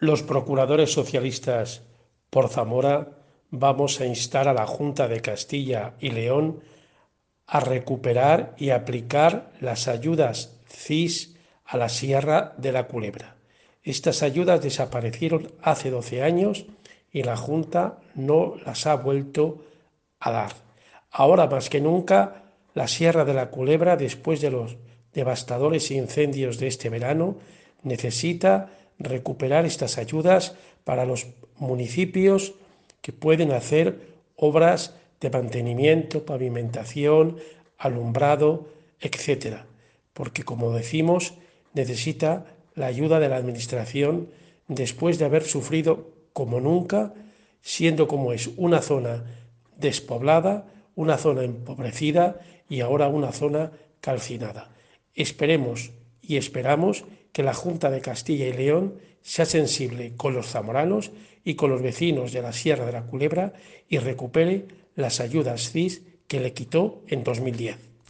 Los procuradores socialistas por Zamora vamos a instar a la Junta de Castilla y León a recuperar y aplicar las ayudas CIS a la Sierra de la Culebra. Estas ayudas desaparecieron hace 12 años y la Junta no las ha vuelto a dar. Ahora más que nunca, la Sierra de la Culebra, después de los devastadores incendios de este verano, necesita recuperar estas ayudas para los municipios que pueden hacer obras de mantenimiento, pavimentación, alumbrado, etcétera. Porque, como decimos, necesita la ayuda de la Administración después de haber sufrido como nunca, siendo como es una zona despoblada, una zona empobrecida y ahora una zona calcinada. Esperemos y esperamos que la Junta de Castilla y León sea sensible con los zamoranos y con los vecinos de la Sierra de la Culebra y recupere las ayudas CIS que le quitó en 2010.